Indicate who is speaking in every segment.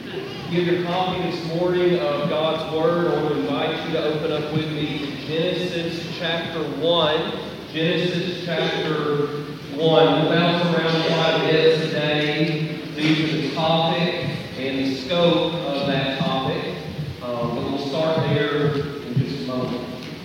Speaker 1: Give your copy this morning of God's Word. I want to invite you to open up with me to Genesis chapter 1. Genesis chapter 1. We'll bounce around quite a bit today due to the topic and the scope of that topic. But we'll start there in just a moment.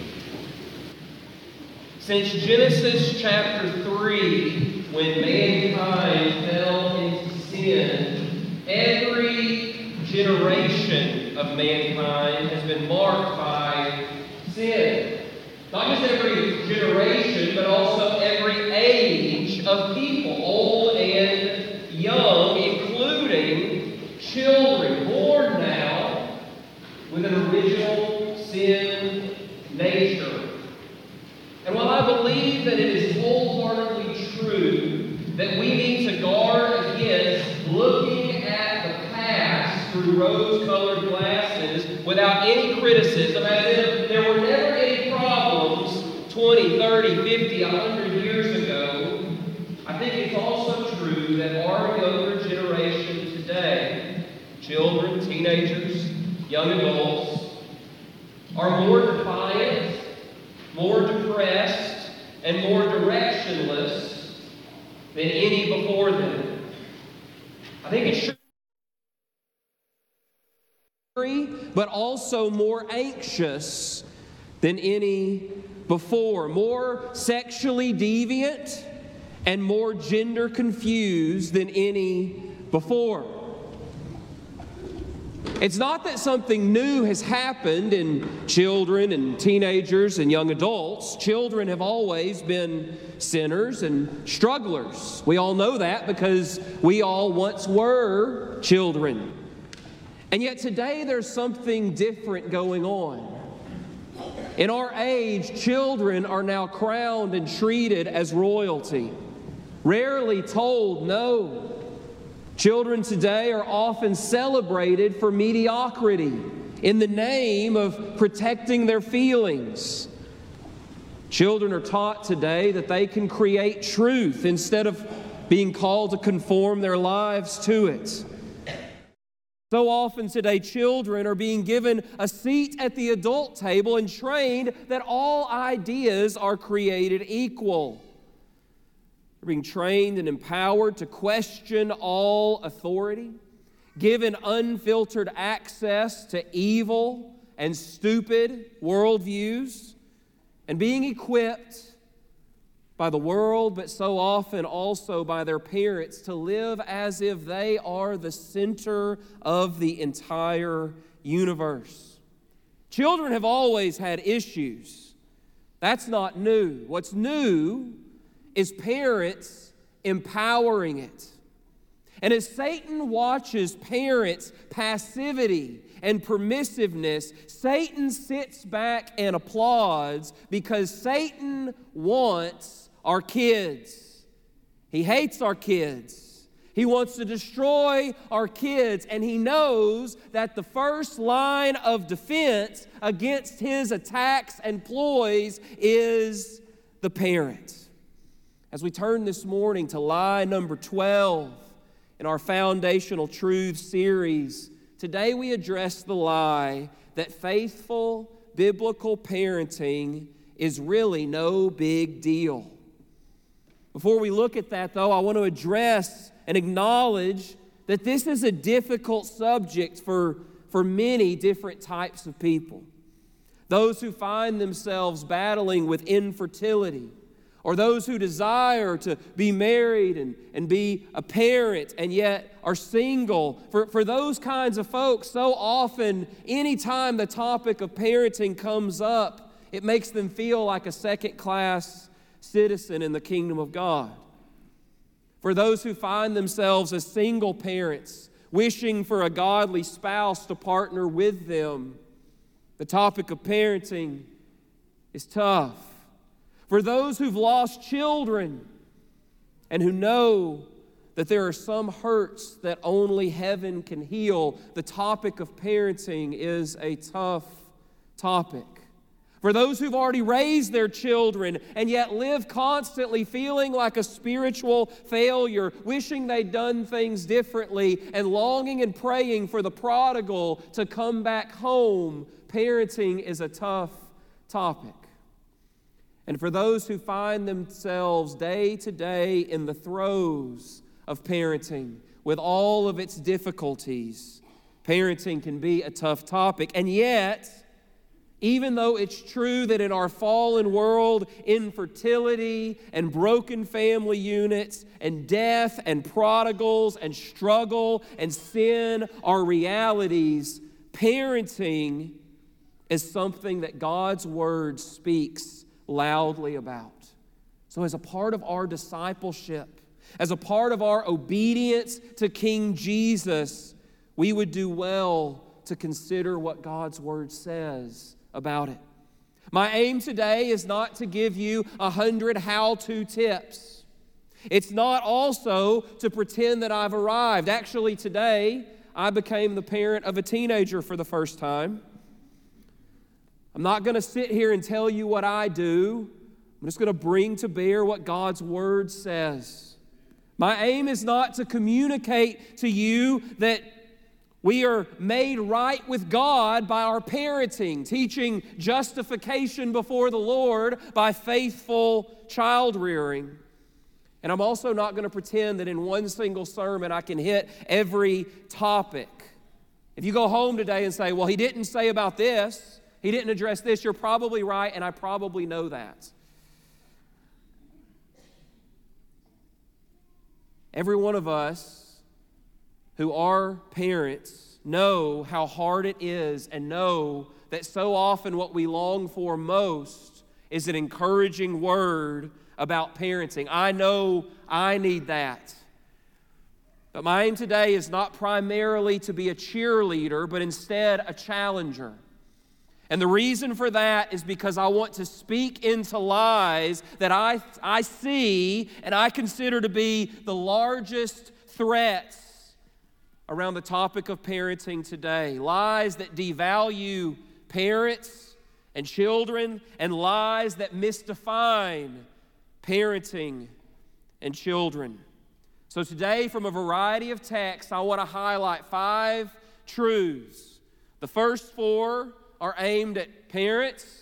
Speaker 1: Since Genesis chapter 3, when mankind fell into sin, every generation of mankind has been marked by sin. Not just every generation, but also every age of people, old and young, including children born now with an original sin nature. And while I believe that it is wholeheartedly true that we need to guard against looking at the past through rose-colored glasses without any criticism, as if there were never any problems 20, 30, 50, 100 years ago, I think it's also true that our younger generation today, children, teenagers, young adults, are more defiant, more depressed, and more directionless than any before them. I think it's true, but also more anxious than any before, more sexually deviant and more gender confused than any before. It's not that something new has happened in children and teenagers and young adults. Children have always been sinners and strugglers. We all know that because we all once were children. And yet today there's something different going on. In our age, children are now crowned and treated as royalty, rarely told no. Children today are often celebrated for mediocrity in the name of protecting their feelings. Children are taught today that they can create truth instead of being called to conform their lives to it. So often today, children are being given a seat at the adult table and trained that all ideas are created equal. They're being trained and empowered to question all authority, given unfiltered access to evil and stupid worldviews, and being equipped by the world, but so often also by their parents, to live as if they are the center of the entire universe. Children have always had issues. That's not new. What's new is parents empowering it. And as Satan watches parents' passivity and permissiveness, Satan sits back and applauds because Satan wants our kids. He hates our kids. He wants to destroy our kids, and he knows that the first line of defense against his attacks and ploys is the parent. As we turn this morning to lie number 12 in our Foundational Truth series, today we address the lie that faithful biblical parenting is really no big deal. Before we look at that, though, I want to address and acknowledge that this is a difficult subject for many different types of people. Those who find themselves battling with infertility, or those who desire to be married and be a parent and yet are single. For those kinds of folks, so often, anytime the topic of parenting comes up, it makes them feel like a second-class citizen in the kingdom of God. For those who find themselves as single parents, wishing for a godly spouse to partner with them, the topic of parenting is tough. For those who've lost children and who know that there are some hurts that only heaven can heal, the topic of parenting is a tough topic. For those who've already raised their children and yet live constantly feeling like a spiritual failure, wishing they'd done things differently, and longing and praying for the prodigal to come back home, parenting is a tough topic. And for those who find themselves day to day in the throes of parenting with all of its difficulties, parenting can be a tough topic. And yet, even though it's true that in our fallen world, infertility and broken family units and death and prodigals and struggle and sin are realities, parenting is something that God's Word speaks loudly about. So as a part of our discipleship, as a part of our obedience to King Jesus, we would do well to consider what God's Word says about it. My aim today is not to give you 100 how-to tips. It's not also to pretend that I've arrived. Actually, today, I became the parent of a teenager for the first time. I'm not going to sit here and tell you what I do. I'm just going to bring to bear what God's Word says. My aim is not to communicate to you that we are made right with God by our parenting, teaching justification before the Lord by faithful child rearing. And I'm also not going to pretend that in one single sermon I can hit every topic. If you go home today and say, well, he didn't say about this, he didn't address this, you're probably right, and I probably know that. Every one of us who are parents know how hard it is and know that so often what we long for most is an encouraging word about parenting. I know I need that. But my aim today is not primarily to be a cheerleader, but instead a challenger. And the reason for that is because I want to speak into lies that I see and I consider to be the largest threats around the topic of parenting today. Lies that devalue parents and children, and lies that misdefine parenting and children. So today, from a variety of texts, I want to highlight 5 truths. The first 4 are aimed at parents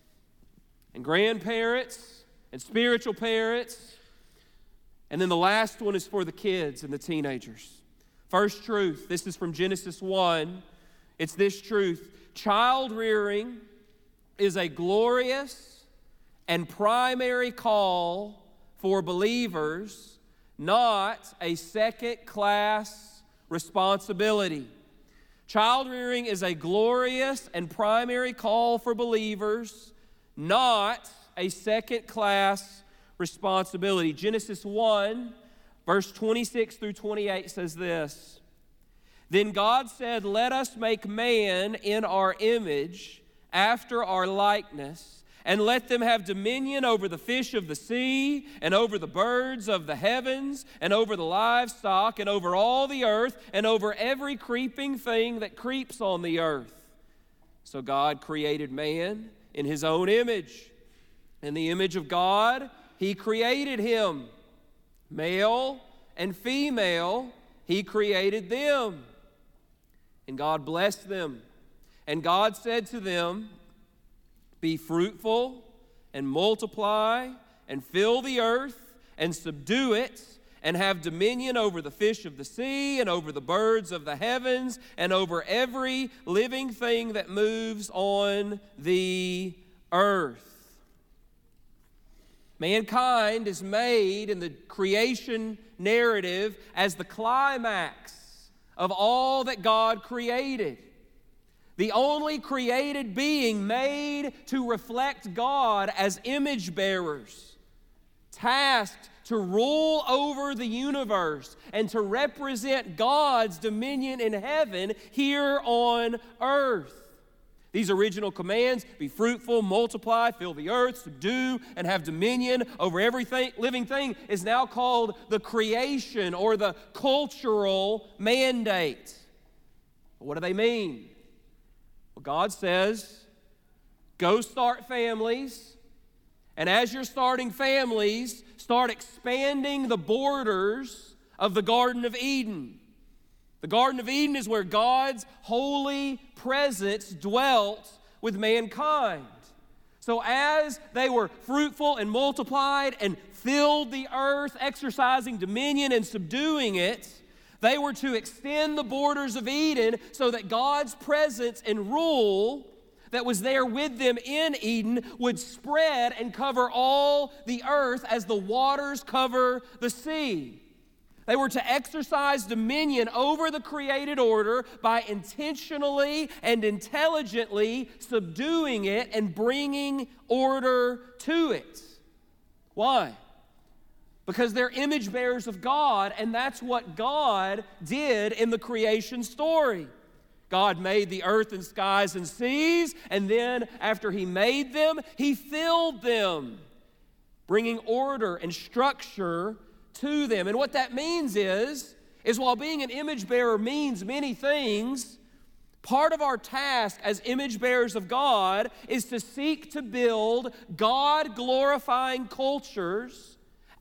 Speaker 1: and grandparents and spiritual parents. And then the last one is for the kids and the teenagers. First truth, this is from Genesis 1. It's this truth: child rearing is a glorious and primary call for believers, not a second-class responsibility. Child rearing is a glorious and primary call for believers, not a second-class responsibility. Genesis 1, verse 26 through 28 says this: Then God said, "Let us make man in our image, after our likeness, and let them have dominion over the fish of the sea, and over the birds of the heavens, and over the livestock, and over all the earth, and over every creeping thing that creeps on the earth." So God created man in his own image. In the image of God, he created him. Male and female, he created them. And God blessed them. And God said to them, "Be fruitful and multiply and fill the earth and subdue it, and have dominion over the fish of the sea and over the birds of the heavens and over every living thing that moves on the earth." Mankind is made in the creation narrative as the climax of all that God created. The only created being made to reflect God as image bearers, tasked to rule over the universe and to represent God's dominion in heaven here on earth. These original commands, be fruitful, multiply, fill the earth, subdue, and have dominion over every living thing, is now called the creation or the cultural mandate. What do they mean? Well, God says, Go start families. And as you're starting families, start expanding the borders of the Garden of Eden. The Garden of Eden is where God's holy presence dwelt with mankind. So as they were fruitful and multiplied and filled the earth, exercising dominion and subduing it, they were to extend the borders of Eden so that God's presence and rule that was there with them in Eden would spread and cover all the earth as the waters cover the sea. They were to exercise dominion over the created order by intentionally and intelligently subduing it and bringing order to it. Why? Because they're image bearers of God, and that's what God did in the creation story. God made the earth and skies and seas, and then after He made them, He filled them, bringing order and structure to them. And what that means is while being an image bearer means many things, part of our task as image bearers of God is to seek to build God-glorifying cultures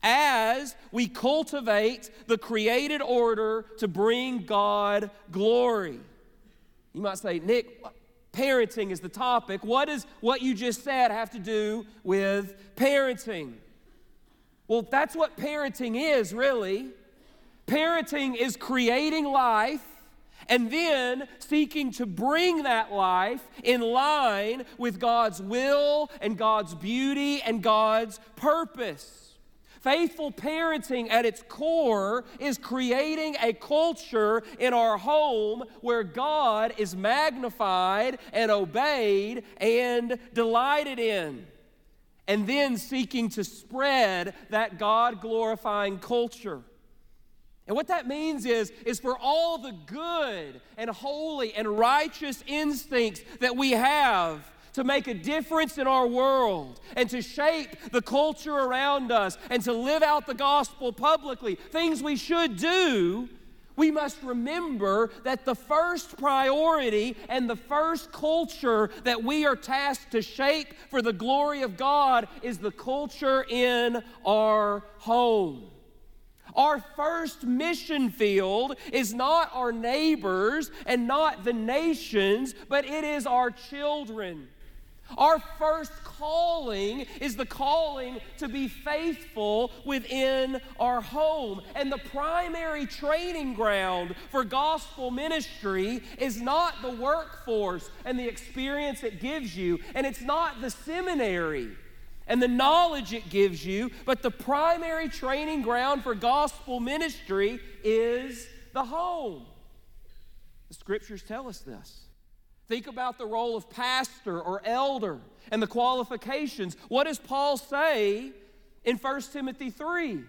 Speaker 1: as we cultivate the created order to bring God glory. You might say, Nick, parenting is the topic. What does what you just said have to do with parenting? Well, that's what parenting is, really. Parenting is creating life and then seeking to bring that life in line with God's will and God's beauty and God's purpose. Faithful parenting at its core is creating a culture in our home where God is magnified and obeyed and delighted in, and then seeking to spread that God-glorifying culture. And what that means is for all the good and holy and righteous instincts that we have to make a difference in our world and to shape the culture around us and to live out the gospel publicly, things we should do, we must remember that the first priority and the first culture that we are tasked to shape for the glory of God is the culture in our home. Our first mission field is not our neighbors and not the nations, but it is our children. Our first calling is the calling to be faithful within our home. And the primary training ground for gospel ministry is not the workforce and the experience it gives you, and it's not the seminary and the knowledge it gives you, but the primary training ground for gospel ministry is the home. The Scriptures tell us this. Think about the role of pastor or elder and the qualifications. What does Paul say in 1 Timothy 3?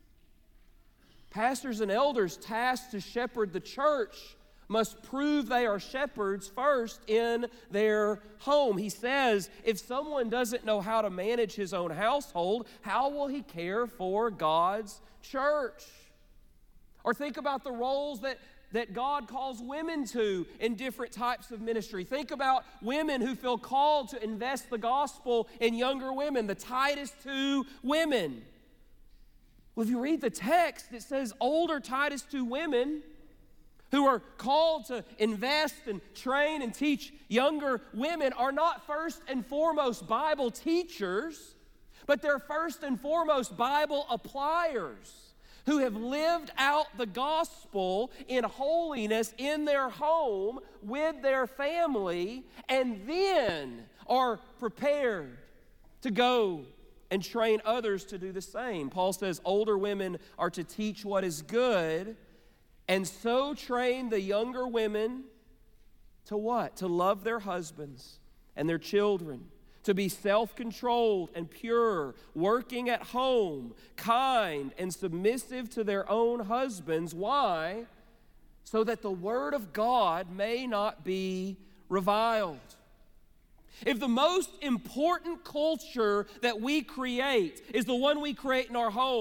Speaker 1: Pastors and elders tasked to shepherd the church must prove they are shepherds first in their home. He says, if someone doesn't know how to manage his own household, how will he care for God's church? Or think about the roles that God calls women to in different types of ministry. Think about women who feel called to invest the gospel in younger women, the Titus 2 women. Well, if you read the text, it says older Titus 2 women who are called to invest and train and teach younger women are not first and foremost Bible teachers, but they're first and foremost Bible appliers who have lived out the gospel in holiness in their home with their family and then are prepared to go and train others to do the same. Paul says older women are to teach what is good and so train the younger women to what? To love their husbands and their children, to be self-controlled and pure, working at home, kind and submissive to their own husbands. Why? So that the word of God may not be reviled. If the most important culture that we create is the one we create in our home,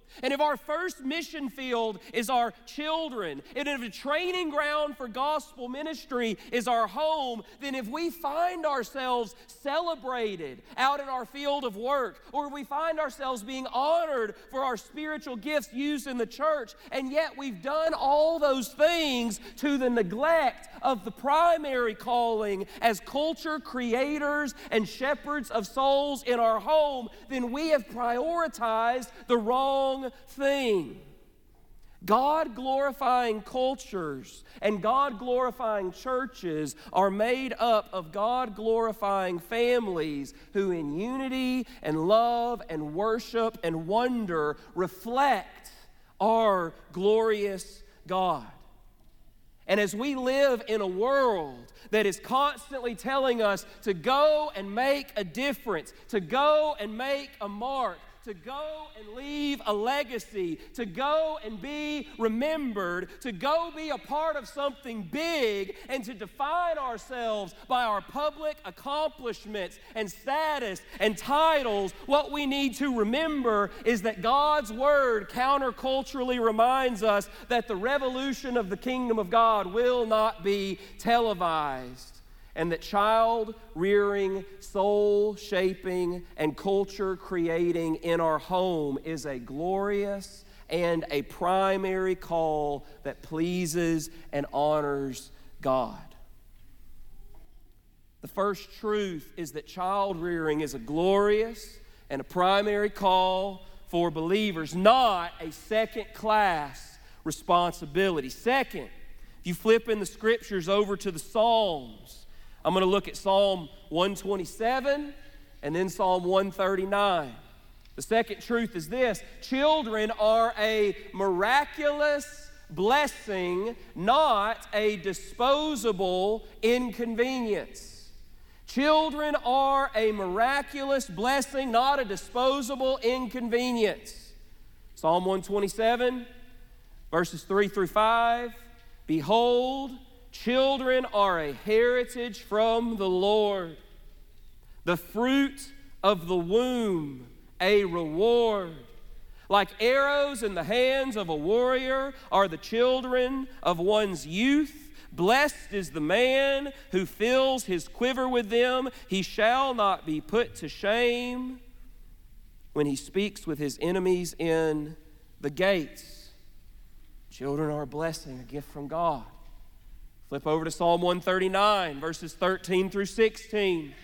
Speaker 1: And if our first mission field is our children, and if a training ground for gospel ministry is our home, then if we find ourselves celebrated out in our field of work, or if we find ourselves being honored for our spiritual gifts used in the church, and yet we've done all those things to the neglect of the primary calling as culture creators and shepherds of souls in our home, then we have prioritized the wrong thing. God-glorifying cultures and God-glorifying churches are made up of God-glorifying families who in unity and love and worship and wonder reflect our glorious God. And as we live in a world that is constantly telling us to go and make a difference, to go and make a mark, to go and leave a legacy, to go and be remembered, to go be a part of something big, and to define ourselves by our public accomplishments and status and titles, what we need to remember is that God's Word counterculturally reminds us that the revolution of the kingdom of God will not be televised. And that child rearing, soul shaping, and culture creating in our home is a glorious and a primary call that pleases and honors God. The first truth is that child rearing is a glorious and a primary call for believers, not a second-class responsibility. Second, if you flip in the scriptures over to the Psalms, I'm going to look at Psalm 127 and then Psalm 139. The second truth is this: children are a miraculous blessing, not a disposable inconvenience. Children are a miraculous blessing, not a disposable inconvenience. Psalm 127, verses 3 through 5. Behold, children are a heritage from the Lord, the fruit of the womb a reward. Like arrows in the hands of a warrior are the children of one's youth. Blessed is the man who fills his quiver with them. He shall not be put to shame when he speaks with his enemies in the gates. Children are a blessing, a gift from God. Flip over to Psalm 139, verses 13 through 16. It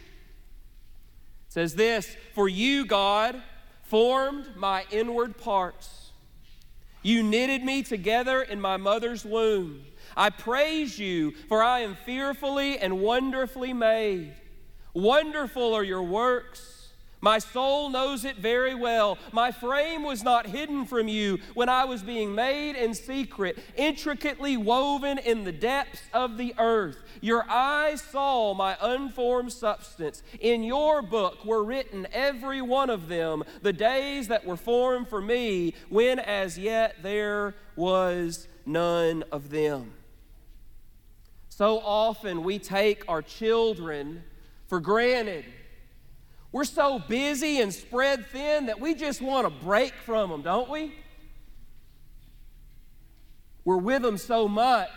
Speaker 1: says this: For you, God, formed my inward parts. You knitted me together in my mother's womb. I praise you, for I am fearfully and wonderfully made. Wonderful are your works. My soul knows it very well. My frame was not hidden from you when I was being made in secret, intricately woven in the depths of the earth. Your eyes saw my unformed substance. In your book were written, every one of them, the days that were formed for me, when as yet there was none of them. So often we take our children for granted. We're so busy and spread thin that we just want to break from them, don't we? We're with them so much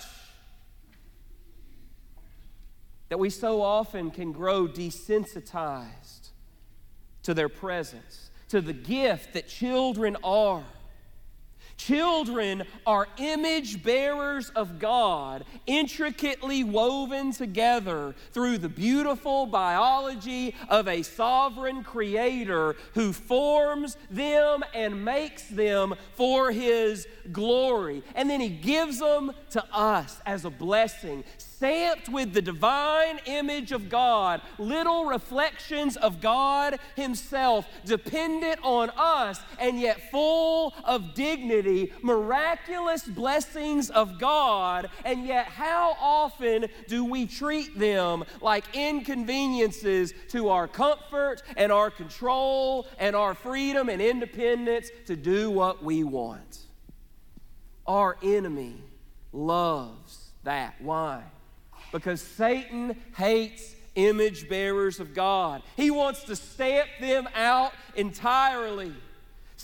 Speaker 1: that we so often can grow desensitized to their presence, to the gift that children are. Children are image bearers of God, intricately woven together through the beautiful biology of a sovereign creator who forms them and makes them for his glory. And then he gives them to us as a blessing, stamped with the divine image of God, little reflections of God himself, dependent on us, and yet full of dignity, miraculous blessings of God, and yet how often do we treat them like inconveniences to our comfort and our control and our freedom and independence to do what we want? Our enemy loves that. Why? Because Satan hates image bearers of God. He wants to stamp them out entirely.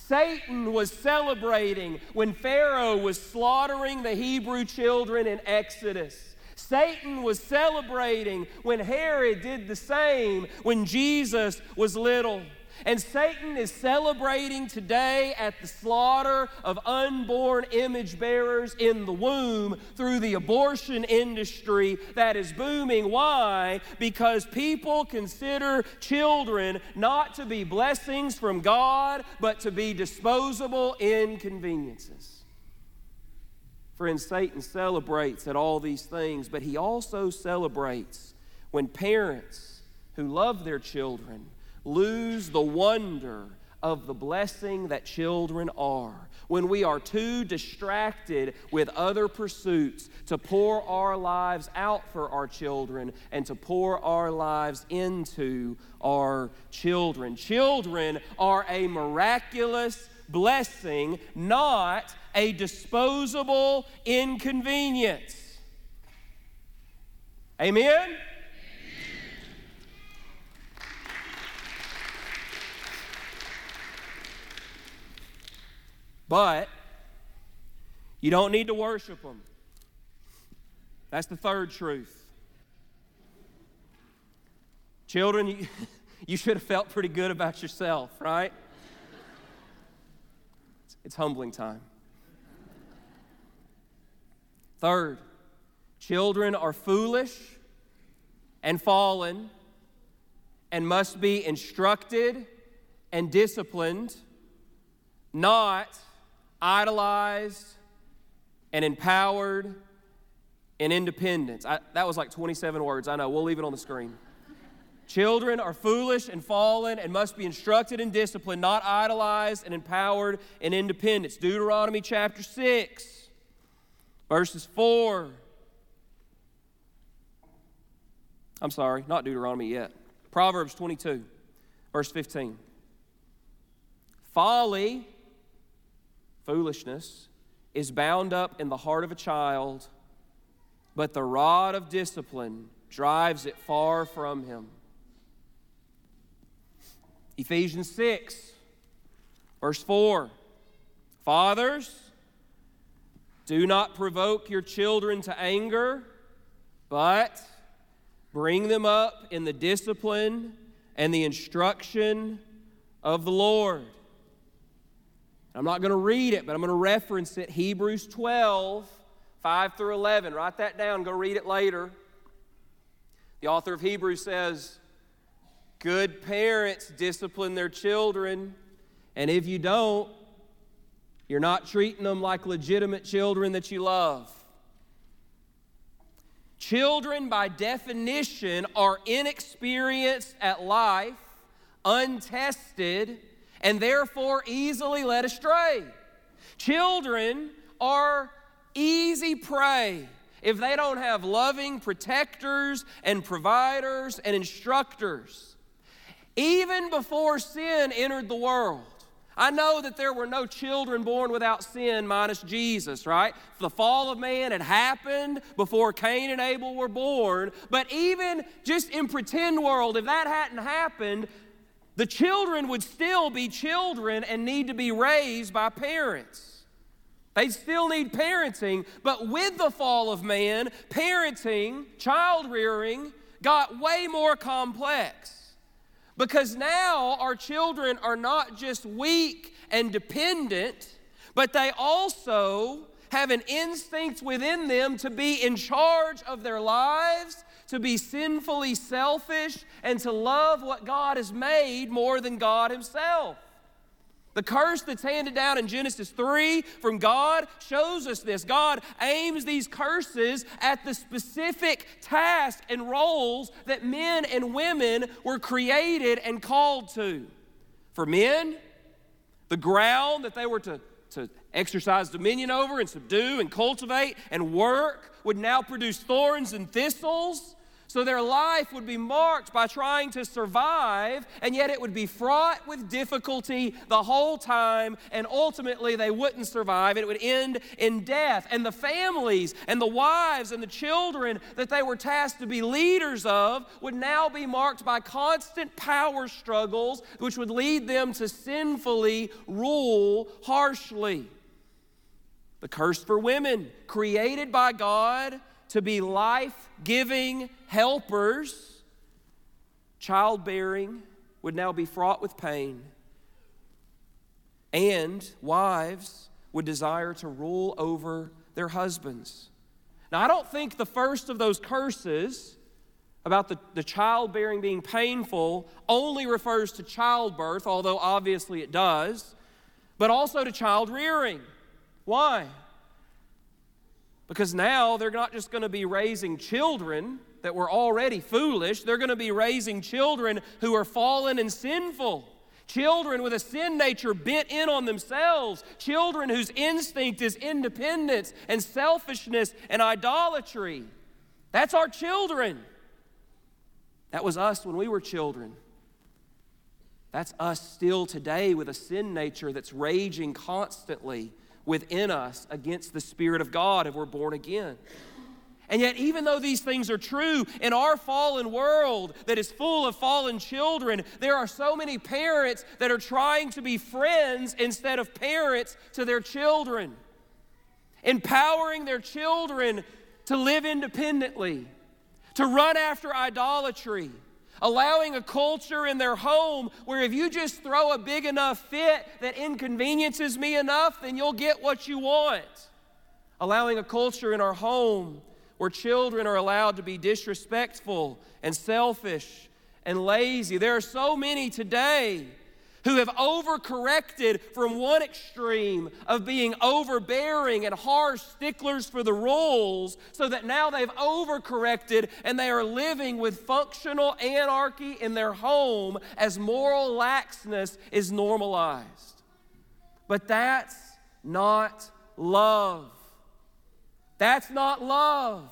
Speaker 1: Satan was celebrating when Pharaoh was slaughtering the Hebrew children in Exodus. Satan was celebrating when Herod did the same when Jesus was little. And Satan is celebrating today at the slaughter of unborn image bearers in the womb through the abortion industry that is booming. Why? Because people consider children not to be blessings from God, but to be disposable inconveniences. Friends, Satan celebrates at all these things, but he also celebrates when parents who love their children lose the wonder of the blessing that children are. When we are too distracted with other pursuits to pour our lives out for our children and to pour our lives into our children. Children are a miraculous blessing, not a disposable inconvenience. Amen? But you don't need to worship them. That's the third truth. Children, you should have felt pretty good about yourself, right? It's humbling time. Third, children are foolish and fallen and must be instructed and disciplined, not idolized and empowered and independence. That was like 27 words. I know. We'll leave it on the screen. Children are foolish and fallen and must be instructed and disciplined, not idolized and empowered and independence. Deuteronomy chapter 6, verses 4. I'm sorry, not Deuteronomy yet. Proverbs 22, verse 15. Folly, foolishness, is bound up in the heart of a child, but the rod of discipline drives it far from him. Ephesians 6, verse 4. Fathers, do not provoke your children to anger, but bring them up in the discipline and the instruction of the Lord. I'm not going to read it, but I'm going to reference it. Hebrews 12, 5 through 11. Write that down. Go read it later. The author of Hebrews says, good parents discipline their children, and if you don't, you're not treating them like legitimate children that you love. Children, by definition, are inexperienced at life, untested, and therefore easily led astray. Children are easy prey if they don't have loving protectors and providers and instructors. Even before sin entered the world, I know that there were no children born without sin minus Jesus, right? The fall of man had happened before Cain and Abel were born, but even just in pretend world, if that hadn't happened, the children would still be children and need to be raised by parents. They still need parenting, but with the fall of man, parenting, child rearing, got way more complex. Because now our children are not just weak and dependent, but they also have an instinct within them to be in charge of their lives, to be sinfully selfish, and to love what God has made more than God Himself. The curse that's handed down in Genesis 3 from God shows us this. God aims these curses at the specific tasks and roles that men and women were created and called to. For men, the ground that they were to exercise dominion over and subdue and cultivate and work would now produce thorns and thistles. So their life would be marked by trying to survive, and yet it would be fraught with difficulty the whole time, and ultimately they wouldn't survive. It would end in death. And the families and the wives and the children that they were tasked to be leaders of would now be marked by constant power struggles, which would lead them to sinfully rule harshly. The curse for women, created by God to be life-giving helpers, childbearing would now be fraught with pain. And wives would desire to rule over their husbands. Now, I don't think the first of those curses about the childbearing being painful only refers to childbirth, although obviously it does, but also to child rearing. Why? Because now they're not just going to be raising children that were already foolish. They're going to be raising children who are fallen and sinful. Children with a sin nature bent in on themselves. Children whose instinct is independence and selfishness and idolatry. That's our children. That was us when we were children. That's us still today with a sin nature that's raging constantly within us against the Spirit of God if we're born again. And yet, even though these things are true, in our fallen world that is full of fallen children, there are so many parents that are trying to be friends instead of parents to their children, empowering their children to live independently, to run after idolatry, allowing a culture in their home where if you just throw a big enough fit that inconveniences me enough, then you'll get what you want. Allowing a culture in our home where children are allowed to be disrespectful and selfish and lazy. There are so many today who have overcorrected from one extreme of being overbearing and harsh sticklers for the rules, so that now they've overcorrected and they are living with functional anarchy in their home as moral laxness is normalized. But that's not love. That's not love.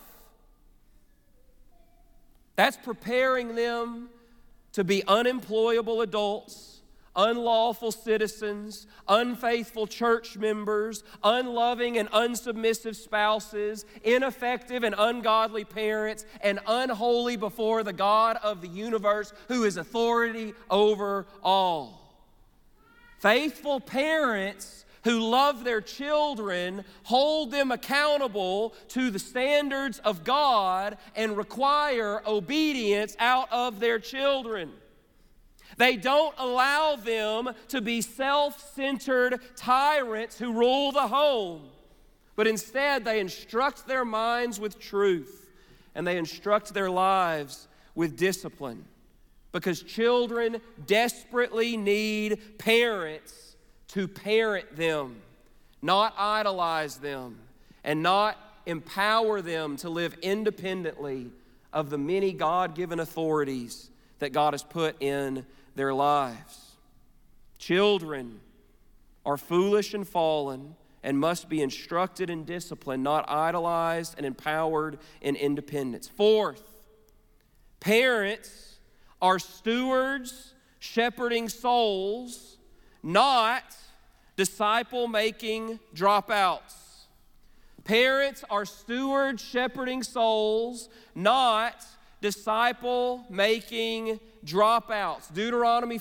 Speaker 1: That's preparing them to be unemployable adults, unlawful citizens, unfaithful church members, unloving and unsubmissive spouses, ineffective and ungodly parents, and unholy before the God of the universe who is authority over all. Faithful parents who love their children hold them accountable to the standards of God and require obedience out of their children. They don't allow them to be self-centered tyrants who rule the home, but instead they instruct their minds with truth and they instruct their lives with discipline, because children desperately need parents to parent them, not idolize them, and not empower them to live independently of the many God-given authorities that God has put in their lives. Children are foolish and fallen and must be instructed and disciplined, not idolized and empowered in independence. Fourth, parents are stewards shepherding souls, not disciple-making dropouts. Parents are stewards shepherding souls, not disciple-making dropouts. Deuteronomy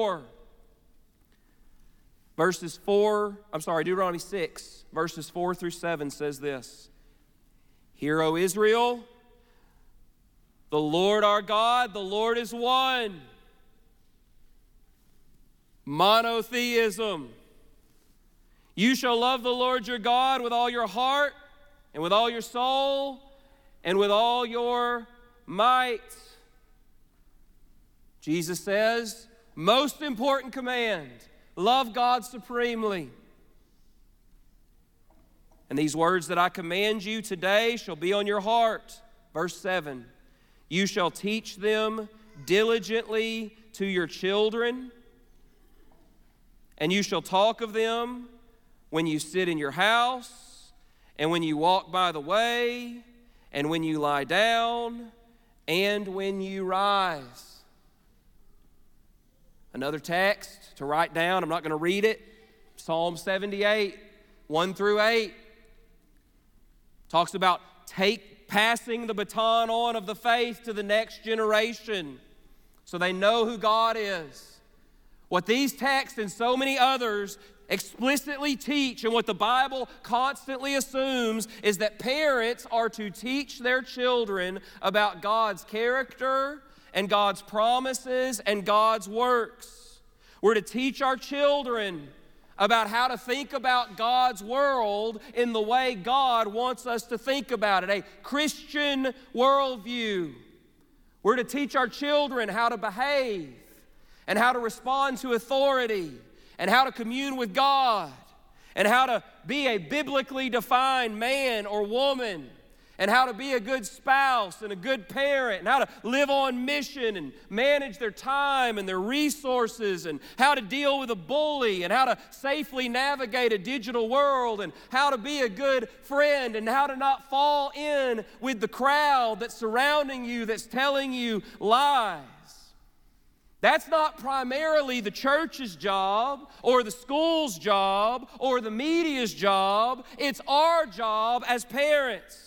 Speaker 1: 6, verses 4 through 7 says this: Hear, O Israel, the Lord our God, the Lord is one. Monotheism. You shall love the Lord your God with all your heart and with all your soul and with all your might. Jesus says, most important command, love God supremely. And these words that I command you today shall be on your heart. Verse 7, you shall teach them diligently to your children, and you shall talk of them when you sit in your house, and when you walk by the way, and when you lie down, and when you rise. Another text to write down, I'm not going to read it, Psalm 78, 1 through 8. Talks about passing the baton on of the faith to the next generation so they know who God is. What these texts and so many others explicitly teach, and what the Bible constantly assumes, is that parents are to teach their children about God's character and God's promises and God's works. We're to teach our children about how to think about God's world in the way God wants us to think about it, a Christian worldview. We're to teach our children how to behave and how to respond to authority and how to commune with God and how to be a biblically defined man or woman and how to be a good spouse and a good parent and how to live on mission and manage their time and their resources and how to deal with a bully and how to safely navigate a digital world and how to be a good friend and how to not fall in with the crowd that's surrounding you that's telling you lies. That's not primarily the church's job or the school's job or the media's job. It's our job as parents.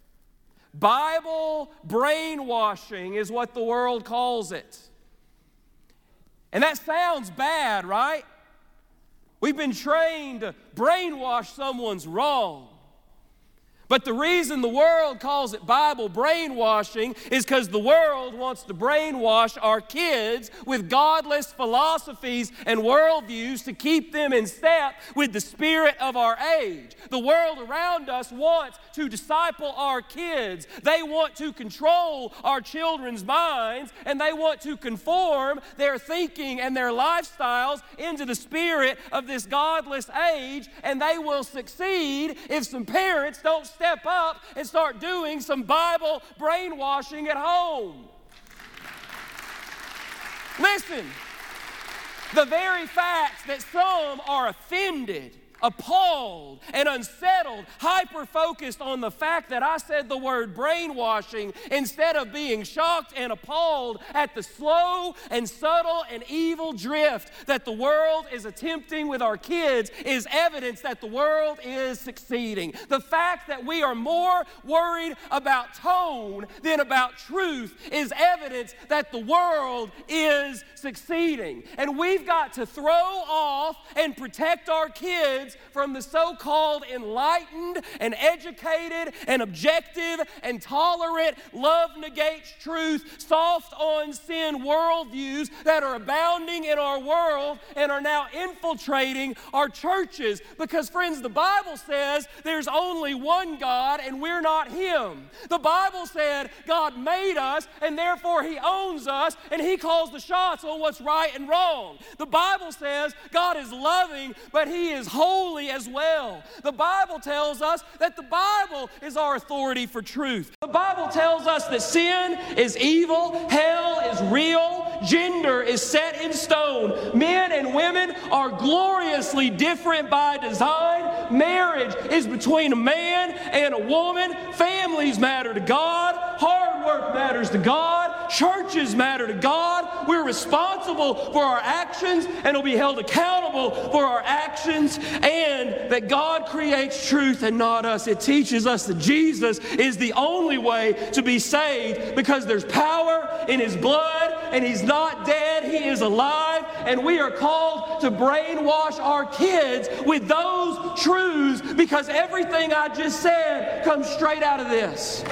Speaker 1: Bible brainwashing is what the world calls it. And that sounds bad, right? We've been trained to brainwash someone's wrong. But the reason the world calls it Bible brainwashing is because the world wants to brainwash our kids with godless philosophies and worldviews to keep them in step with the spirit of our age. The world around us wants to disciple our kids. They want to control our children's minds, and they want to conform their thinking and their lifestyles into the spirit of this godless age, and they will succeed if some parents don't step up and start doing some Bible brainwashing at home. Listen, the very fact that some are offended, appalled, and unsettled, hyper-focused on the fact that I said the word brainwashing instead of being shocked and appalled at the slow and subtle and evil drift that the world is attempting with our kids is evidence that the world is succeeding. The fact that we are more worried about tone than about truth is evidence that the world is succeeding. And we've got to throw off and protect our kids from the so-called enlightened and educated and objective and tolerant, love negates truth, soft on sin worldviews that are abounding in our world and are now infiltrating our churches. Because, friends, the Bible says there's only one God and we're not Him. The Bible said God made us and therefore He owns us and He calls the shots on what's right and wrong. The Bible says God is loving, but He is holy as well. The Bible tells us that the Bible is our authority for truth. The Bible tells us that sin is evil, hell is real, gender is set in stone. Men and women are gloriously different by design. Marriage is between a man and a woman. Families matter to God. Hard work matters to God. Churches matter to God. We're responsible for our actions and will be held accountable for our actions, and that God creates truth and not us. It teaches us that Jesus is the only way to be saved because there's power in His blood and He's not dead, He is alive, and we are called to brainwash our kids with those truths because everything I just said comes straight out of this.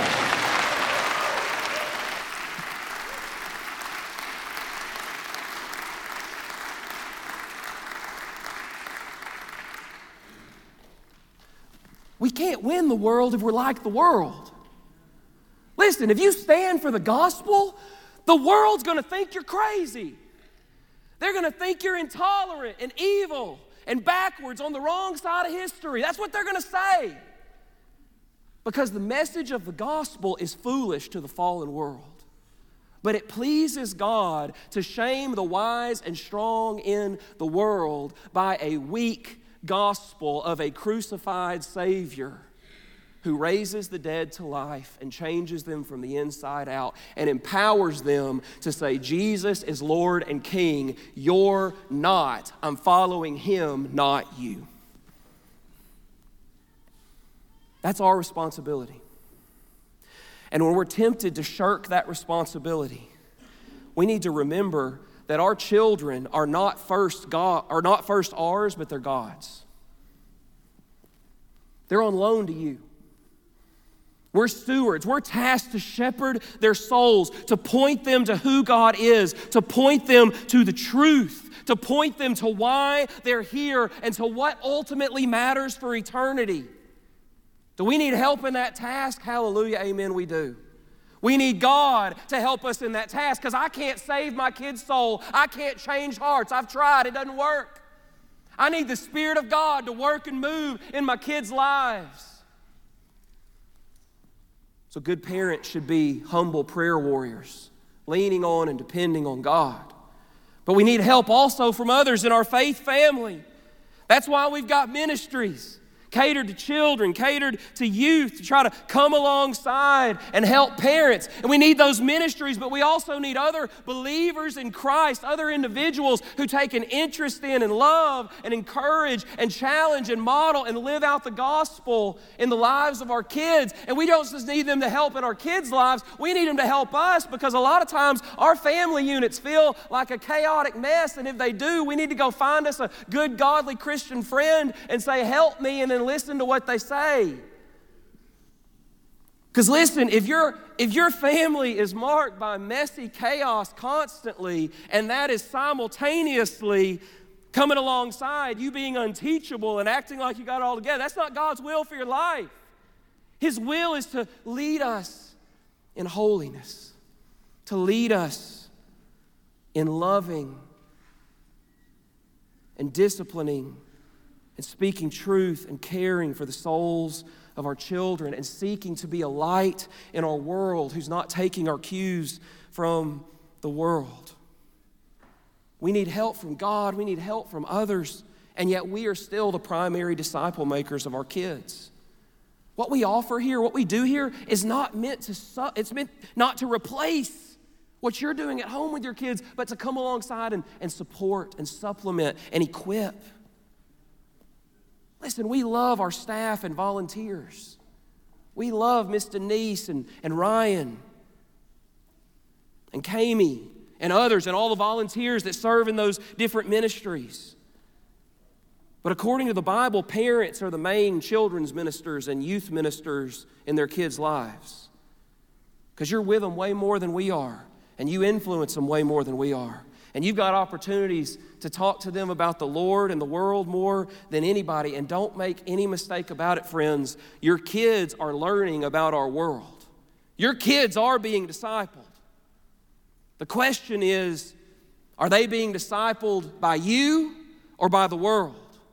Speaker 1: We can't win the world if we're like the world. Listen, if you stand for the gospel, the world's going to think you're crazy. They're going to think you're intolerant and evil and backwards on the wrong side of history. That's what they're going to say. Because the message of the gospel is foolish to the fallen world. But it pleases God to shame the wise and strong in the world by a weak gospel of a crucified Savior who raises the dead to life and changes them from the inside out and empowers them to say, Jesus is Lord and King. You're not. I'm following Him, not you. That's our responsibility. And when we're tempted to shirk that responsibility, we need to remember that our children are not first ours, but they're God's. They're on loan to you. We're stewards. We're tasked to shepherd their souls, to point them to who God is, to point them to the truth, to point them to why they're here and to what ultimately matters for eternity. Do we need help in that task? Hallelujah, amen, we do. We need God to help us in that task because I can't save my kid's soul. I can't change hearts. I've tried. It doesn't work. I need the Spirit of God to work and move in my kids' lives. So good parents should be humble prayer warriors, leaning on and depending on God. But we need help also from others in our faith family. That's why we've got ministries catered to children, catered to youth, to try to come alongside and help parents. And we need those ministries, but we also need other believers in Christ, other individuals who take an interest in and love and encourage and challenge and model and live out the gospel in the lives of our kids. And we don't just need them to help in our kids' lives, we need them to help us because a lot of times our family units feel like a chaotic mess, and if they do, we need to go find us a good, godly Christian friend and say, help me, and then listen to what they say. Because listen, if your family is marked by messy chaos constantly, and that is simultaneously coming alongside you being unteachable and acting like you got it all together, that's not God's will for your life. His will is to lead us in holiness, to lead us in loving and disciplining and speaking truth and caring for the souls of our children and seeking to be a light in our world who's not taking our cues from the world. We need help from God. We need help from others. And yet we are still the primary disciple makers of our kids. What we offer here, what we do here is not meant to, it's meant not to replace what you're doing at home with your kids, but to come alongside and support and supplement and equip. Listen, we love our staff and volunteers. We love Miss Denise and Ryan and Kami and others and all the volunteers that serve in those different ministries. But according to the Bible, parents are the main children's ministers and youth ministers in their kids' lives. Because you're with them way more than we are, and you influence them way more than we are. And you've got opportunities to talk to them about the Lord and the world more than anybody. And don't make any mistake about it, friends. Your kids are learning about our world. Your kids are being discipled. The question is, are they being discipled by you or by the world?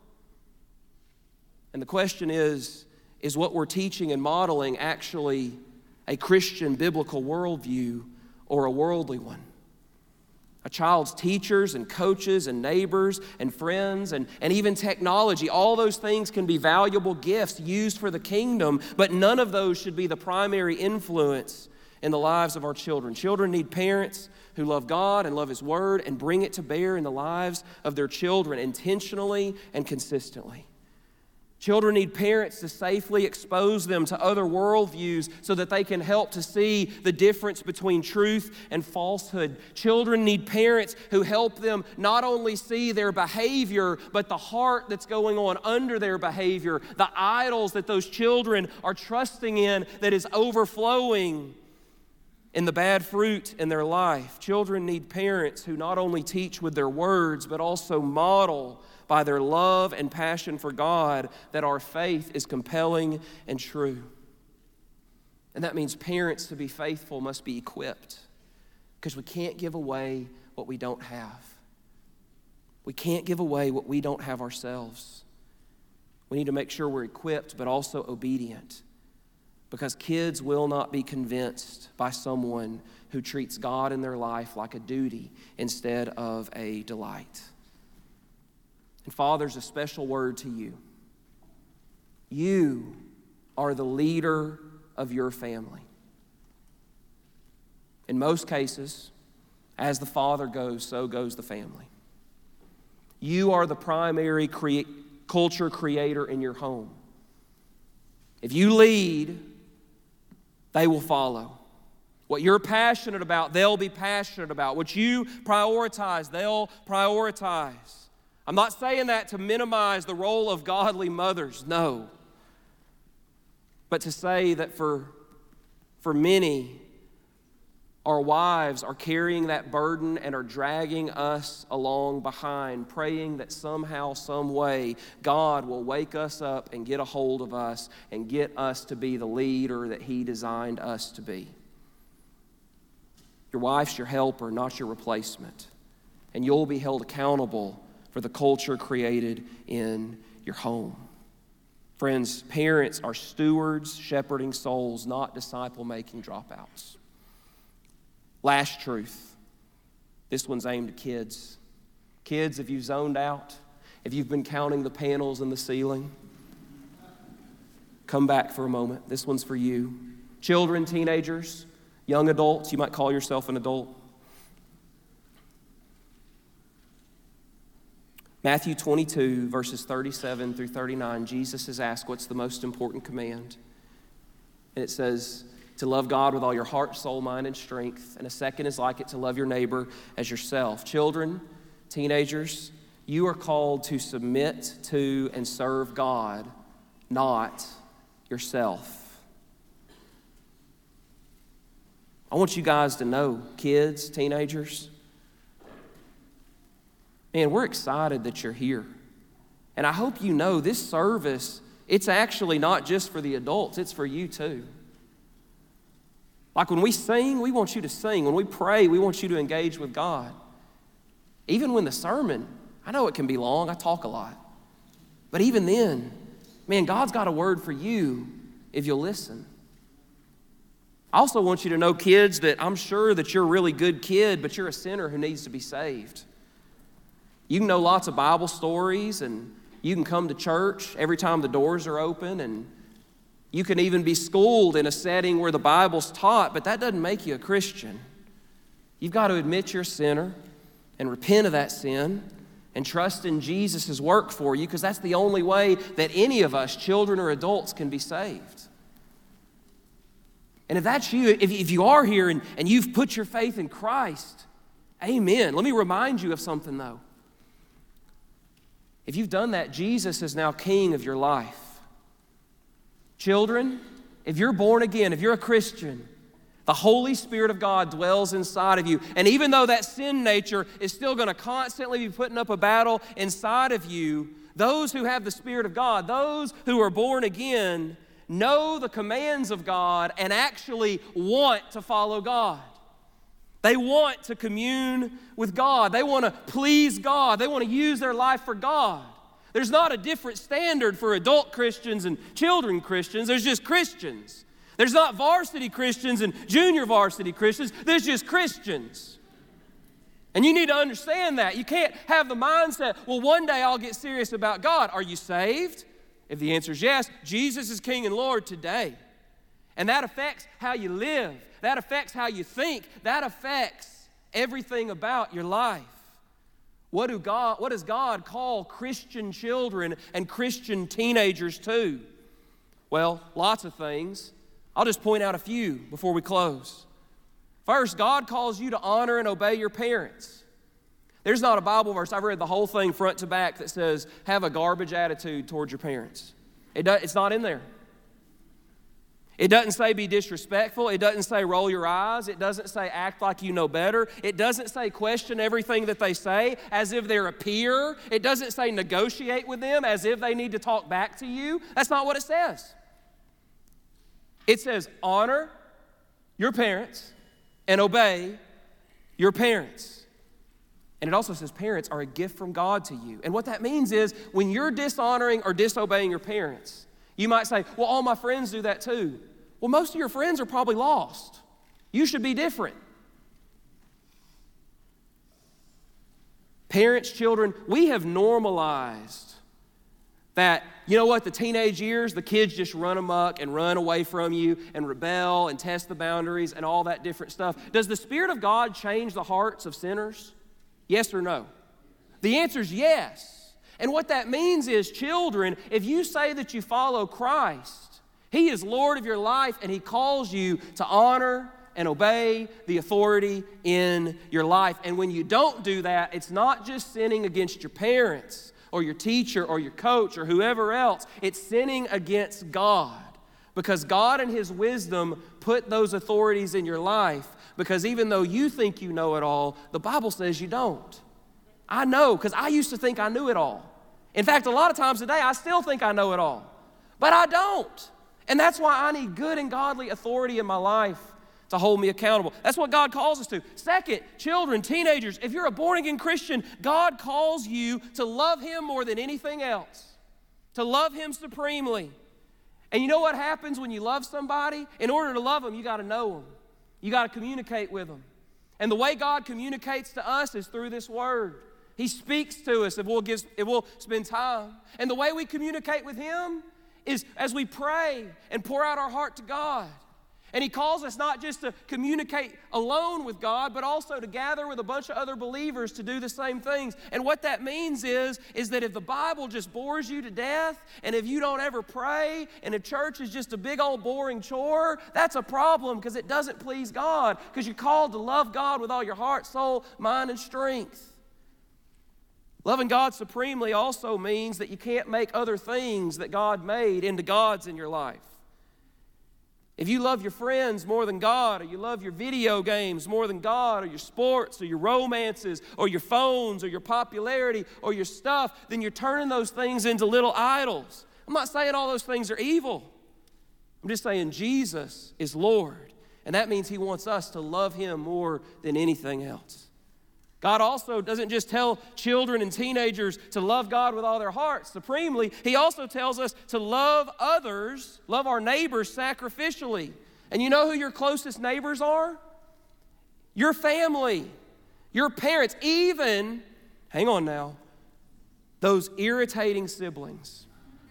Speaker 1: And the question is what we're teaching and modeling actually a Christian biblical worldview or a worldly one? A child's teachers and coaches and neighbors and friends and even technology, all those things can be valuable gifts used for the kingdom, but none of those should be the primary influence in the lives of our children. Children need parents who love God and love His Word and bring it to bear in the lives of their children intentionally and consistently. Children need parents to safely expose them to other worldviews so that they can help to see the difference between truth and falsehood. Children need parents who help them not only see their behavior, but the heart that's going on under their behavior, the idols that those children are trusting in that is overflowing in the bad fruit in their life. Children need parents who not only teach with their words, but also model by their love and passion for God that our faith is compelling and true. And that means parents, to be faithful, must be equipped, because we can't give away what we don't have. We can't give away what we don't have ourselves. We need to make sure we're equipped but also obedient, because kids will not be convinced by someone who treats God in their life like a duty instead of a delight. And fathers, a special word to you. You are the leader of your family. In most cases, as the father goes, so goes the family. You are the primary culture creator in your home. If you lead, they will follow. What you're passionate about, they'll be passionate about. What you prioritize, they'll prioritize. I'm not saying that to minimize the role of godly mothers, no. But to say that for many, our wives are carrying that burden and are dragging us along behind, praying that somehow, some way, God will wake us up and get a hold of us and get us to be the leader that He designed us to be. Your wife's your helper, not your replacement. And you'll be held accountable for the culture created in your home. Friends, parents are stewards shepherding souls, not disciple-making dropouts. Last truth. This one's aimed at kids. Kids, if you've zoned out, if you've been counting the panels in the ceiling, come back for a moment. This one's for you. Children, teenagers, young adults, you might call yourself an adult. Matthew 22, verses 37 through 39, Jesus is asked, what's the most important command? And it says, to love God with all your heart, soul, mind, and strength. And a second is like it, to love your neighbor as yourself. Children, teenagers, you are called to submit to and serve God, not yourself. I want you guys to know, kids, teenagers, man, we're excited that you're here. And I hope you know this service, it's actually not just for the adults, it's for you too. Like when we sing, we want you to sing. When we pray, we want you to engage with God. Even when the sermon, I know it can be long, I talk a lot. But even then, man, God's got a word for you if you'll listen. I also want you to know, kids, that I'm sure that you're a really good kid, but you're a sinner who needs to be saved. You can know lots of Bible stories, and you can come to church every time the doors are open, and you can even be schooled in a setting where the Bible's taught, but that doesn't make you a Christian. You've got to admit you're a sinner and repent of that sin and trust in Jesus' work for you, because that's the only way that any of us, children or adults, can be saved. And if that's you, if you are here and you've put your faith in Christ, amen. Let me remind you of something, though. If you've done that, Jesus is now king of your life. Children, if you're born again, if you're a Christian, the Holy Spirit of God dwells inside of you. And even though that sin nature is still going to constantly be putting up a battle inside of you, those who have the Spirit of God, those who are born again, know the commands of God and actually want to follow God. They want to commune with God. They want to please God. They want to use their life for God. There's not a different standard for adult Christians and children Christians. There's just Christians. There's not varsity Christians and junior varsity Christians. There's just Christians. And you need to understand that. You can't have the mindset, well, one day I'll get serious about God. Are you saved? If the answer is yes, Jesus is King and Lord today. And that affects how you live. That affects how you think. That affects everything about your life. What does God call Christian children and Christian teenagers to? Well, lots of things. I'll just point out a few before we close. First, God calls you to honor and obey your parents. There's not a Bible verse, I've read the whole thing front to back, that says have a garbage attitude towards your parents. It's not in there. It doesn't say be disrespectful. It doesn't say roll your eyes. It doesn't say act like you know better. It doesn't say question everything that they say as if they're a peer. It doesn't say negotiate with them as if they need to talk back to you. That's not what it says. It says honor your parents and obey your parents. And it also says parents are a gift from God to you. And what that means is when you're dishonoring or disobeying your parents, you might say, well, all my friends do that too. Well, most of your friends are probably lost. You should be different. Parents, children, we have normalized That, you know what, the teenage years, the kids just run amok and run away from you and rebel and test the boundaries and all that different stuff. Does the Spirit of God change the hearts of sinners? Yes or no? The answer is yes. And what that means is, children, if you say that you follow Christ, He is Lord of your life and He calls you to honor and obey the authority in your life. And when you don't do that, it's not just sinning against your parents or your teacher or your coach or whoever else. It's sinning against God, because God in His wisdom put those authorities in your life, because even though you think you know it all, the Bible says you don't. I know, because I used to think I knew it all. In fact, a lot of times today, I still think I know it all, but I don't. And that's why I need good and godly authority in my life to hold me accountable. That's what God calls us to. Second, children, teenagers, if you're a born-again Christian, God calls you to love Him more than anything else, to love Him supremely. And you know what happens when you love somebody? In order to love them, you got to know them. You got to communicate with them. And the way God communicates to us is through this Word. He speaks to us if we'll spend time. And the way we communicate with Him is as we pray and pour out our heart to God. And He calls us not just to communicate alone with God, but also to gather with a bunch of other believers to do the same things. And what that means is that if the Bible just bores you to death, and if you don't ever pray, and if church is just a big old boring chore, that's a problem, because it doesn't please God, because you're called to love God with all your heart, soul, mind, and strength. Loving God supremely also means that you can't make other things that God made into gods in your life. If you love your friends more than God, or you love your video games more than God, or your sports, or your romances, or your phones, or your popularity, or your stuff, then you're turning those things into little idols. I'm not saying all those things are evil. I'm just saying Jesus is Lord, and that means He wants us to love Him more than anything else. God also doesn't just tell children and teenagers to love God with all their hearts supremely. He also tells us to love others, love our neighbors sacrificially. And you know who your closest neighbors are? Your family, your parents, even, hang on now, those irritating siblings.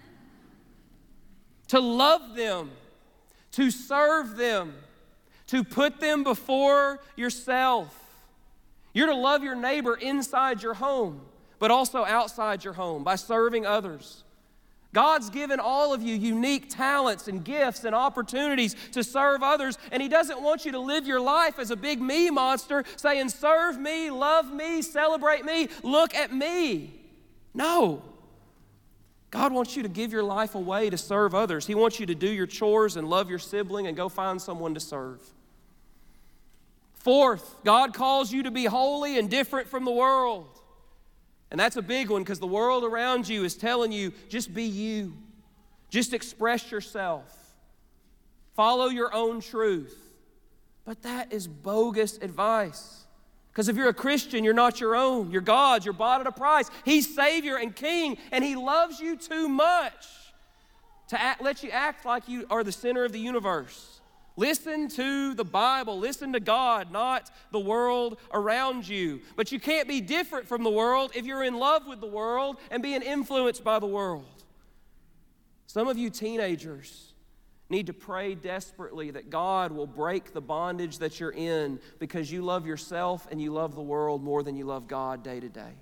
Speaker 1: To love them, to serve them, to put them before yourself. You're to love your neighbor inside your home, but also outside your home by serving others. God's given all of you unique talents and gifts and opportunities to serve others, and He doesn't want you to live your life as a big me monster saying, serve me, love me, celebrate me, look at me. No. God wants you to give your life away to serve others. He wants you to do your chores and love your sibling and go find someone to serve. Fourth, God calls you to be holy and different from the world. And that's a big one, because the world around you is telling you, just be you. Just express yourself. Follow your own truth. But that is bogus advice. Because if you're a Christian, you're not your own. You're God's. You're bought at a price. He's Savior and King, and He loves you too much to let you act like you are the center of the universe. Listen to the Bible. Listen to God, not the world around you. But you can't be different from the world if you're in love with the world and being influenced by the world. Some of you teenagers need to pray desperately that God will break the bondage that you're in, because you love yourself and you love the world more than you love God day to day.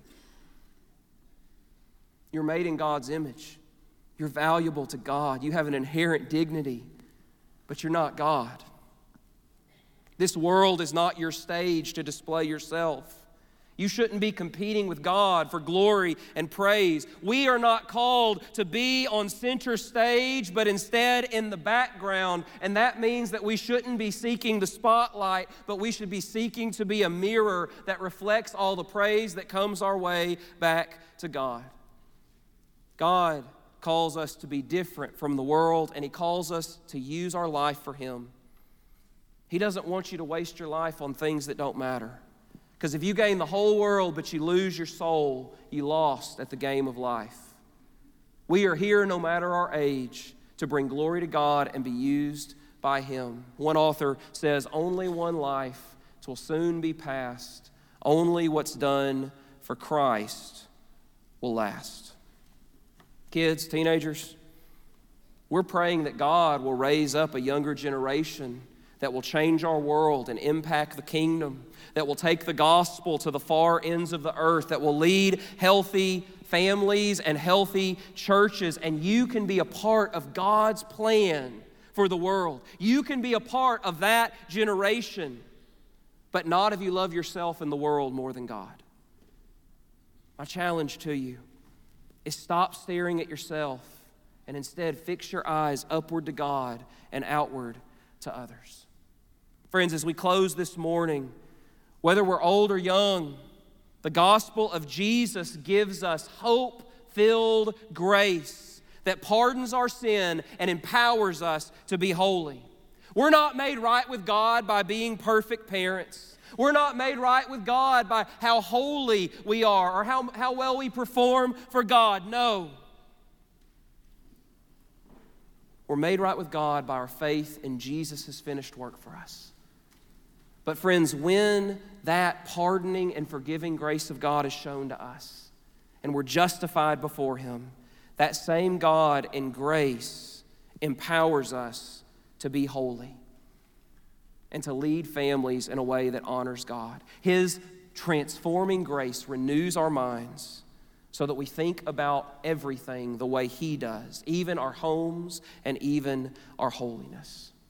Speaker 1: You're made in God's image. You're valuable to God. You have an inherent dignity. But you're not God. This world is not your stage to display yourself. You shouldn't be competing with God for glory and praise. We are not called to be on center stage, but instead in the background. And that means that we shouldn't be seeking the spotlight, but we should be seeking to be a mirror that reflects all the praise that comes our way back to God. God calls us to be different from the world, and He calls us to use our life for Him. He doesn't want you to waste your life on things that don't matter. Because if you gain the whole world but you lose your soul, you lost at the game of life. We are here, no matter our age, to bring glory to God and be used by Him. One author says, only one life will soon be past. Only what's done for Christ will last. Kids, teenagers, we're praying that God will raise up a younger generation that will change our world and impact the kingdom, that will take the gospel to the far ends of the earth, that will lead healthy families and healthy churches. And you can be a part of God's plan for the world. You can be a part of that generation, but not if you love yourself and the world more than God. My challenge to you is stop staring at yourself and instead fix your eyes upward to God and outward to others. Friends, as we close this morning, whether we're old or young, the gospel of Jesus gives us hope-filled grace that pardons our sin and empowers us to be holy. We're not made right with God by being perfect parents. We're not made right with God by how holy we are or how well we perform for God. No. We're made right with God by our faith in Jesus' finished work for us. But friends, when that pardoning and forgiving grace of God is shown to us and we're justified before Him, that same God in grace empowers us to be holy and to lead families in a way that honors God. His transforming grace renews our minds so that we think about everything the way He does, even our homes and even our holiness.